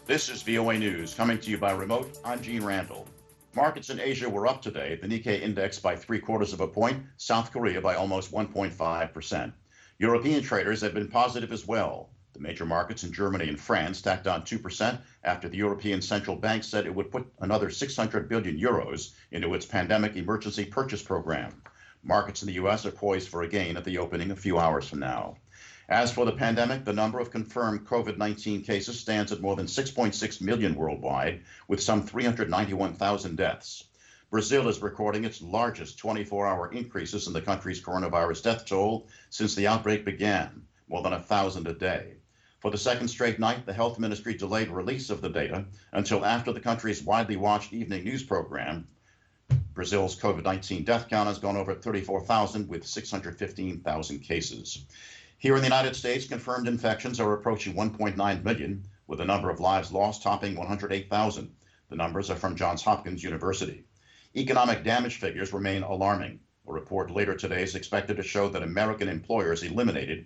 This is VOA News, coming to you by remote. I'm Gene Randall. Markets in Asia were up today. The Nikkei index by 0.75 of a point, South Korea by almost 1.5%. European traders have been positive as well. The major markets in Germany and France tacked on 2% after the European Central Bank said it would put another 600 billion euros into its pandemic emergency purchase program. Markets in the U.S. are poised for a gain at the opening a few hours from now. As for the pandemic, the number of confirmed COVID-19 cases stands at more than 6.6 million worldwide, with some 391,000 deaths. Brazil is recording its largest 24-hour increases in the country's coronavirus death toll since the outbreak began, more than 1,000 a day. For the second straight night, the health ministry delayed release of the data until after the country's widely watched evening news program. Brazil's COVID-19 death count has gone over 34,000 with 615,000 cases. Here in the United States, confirmed infections are approaching 1.9 million, with the number of lives lost topping 108,000. The numbers are from Johns Hopkins University. Economic damage figures remain alarming. A report later today is expected to show that American employers eliminated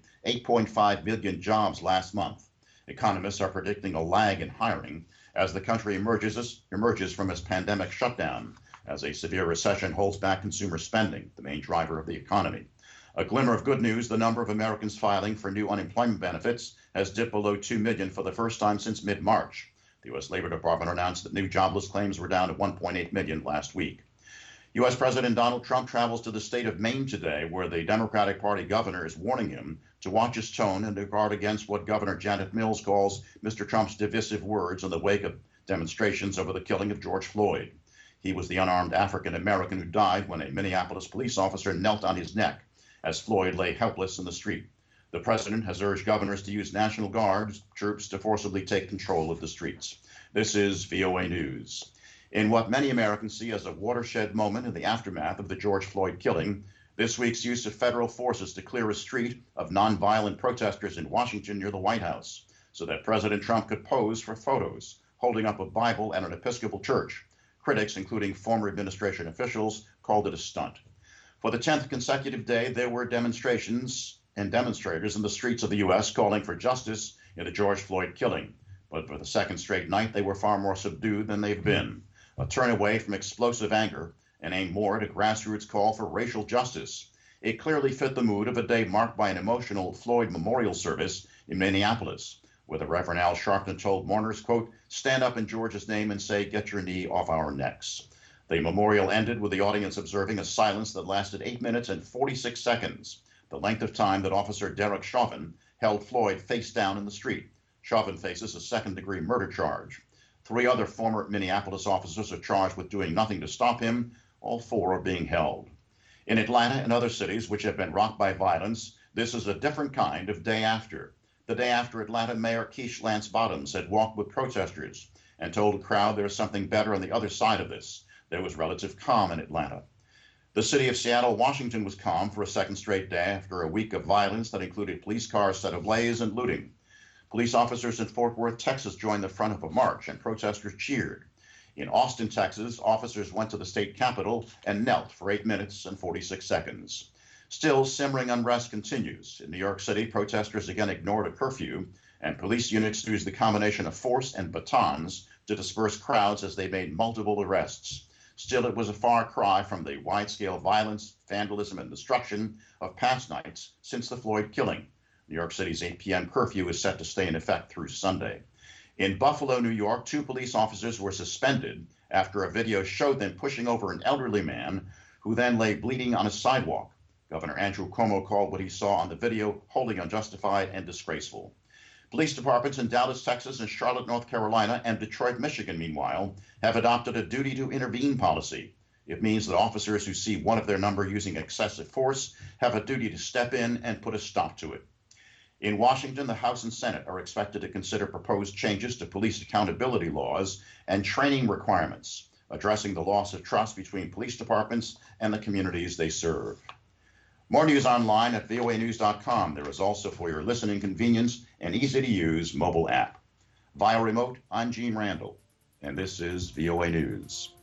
8.5 million jobs last month. Economists are predicting a lag in hiring as the country emerges from its pandemic shutdown, as a severe recession holds back consumer spending, the main driver of the economy. A glimmer of good news, the number of Americans filing for new unemployment benefits has dipped below 2 million for the first time since mid-March. The U.S. Labor Department announced that new jobless claims were down to 1.8 million last week. U.S. President Donald Trump travels to the state of Maine today, where the Democratic Party governor is warning him to watch his tone and to guard against what Governor Janet Mills calls Mr. Trump's divisive words in the wake of demonstrations over the killing of George Floyd. He was the unarmed African American who died when a Minneapolis police officer knelt on his neck as Floyd lay helpless in the street. The president has urged governors to use National Guard troops to forcibly take control of the streets. This is VOA News. In what many Americans see as a watershed moment in the aftermath of the George Floyd killing, this week's use of federal forces to clear a street of nonviolent protesters in Washington near the White House, so that President Trump could pose for photos holding up a Bible at an Episcopal church. Critics, including former administration officials, called it a stunt. For the 10th consecutive day, there were demonstrations and demonstrators in the streets of the U.S. calling for justice in the George Floyd killing. But for the second straight night, they were far more subdued than they've been. A turn away from explosive anger and aimed more at a grassroots call for racial justice. It clearly fit the mood of a day marked by an emotional Floyd memorial service in Minneapolis, where the Reverend Al Sharpton told mourners, quote, "Stand up in George's name and say, get your knee off our necks." The memorial ended with the audience observing a silence that lasted 8 minutes and 46 seconds, the length of time that Officer Derek Chauvin held Floyd face down in the street. Chauvin faces a second-degree murder charge. 3 other former Minneapolis officers are charged with doing nothing to stop him. All 4 are being held. In Atlanta and other cities which have been rocked by violence, this is a different kind of day after. The day after Atlanta Mayor Keisha Lance Bottoms had walked with protesters and told the crowd there is something better on the other side of this. There was relative calm in Atlanta. The city of Seattle, Washington was calm for a second straight day after a week of violence that included police cars set ablaze and looting. Police officers in Fort Worth, Texas joined the front of a march and protesters cheered. In Austin, Texas, officers went to the state capitol and knelt for 8 minutes and 46 seconds. Still, simmering unrest continues. In New York City, protesters again ignored a curfew, and police units used the combination of force and batons to disperse crowds as they made multiple arrests. Still, it was a far cry from the wide-scale violence, vandalism, and destruction of past nights since the Floyd killing. New York City's 8 p.m. curfew is set to stay in effect through Sunday. In Buffalo, New York, 2 police officers were suspended after a video showed them pushing over an elderly man who then lay bleeding on a sidewalk. Governor Andrew Cuomo called what he saw on the video wholly unjustified and disgraceful. Police departments in Dallas, Texas, and Charlotte, North Carolina, and Detroit, Michigan, meanwhile, have adopted a duty to intervene policy. It means that officers who see one of their number using excessive force have a duty to step in and put a stop to it. In Washington, the House and Senate are expected to consider proposed changes to police accountability laws and training requirements, addressing the loss of trust between police departments and the communities they serve. More news online at voanews.com. There is also, for your listening convenience, an easy-to-use mobile app. Via remote, I'm Gene Randall, and this is VOA News.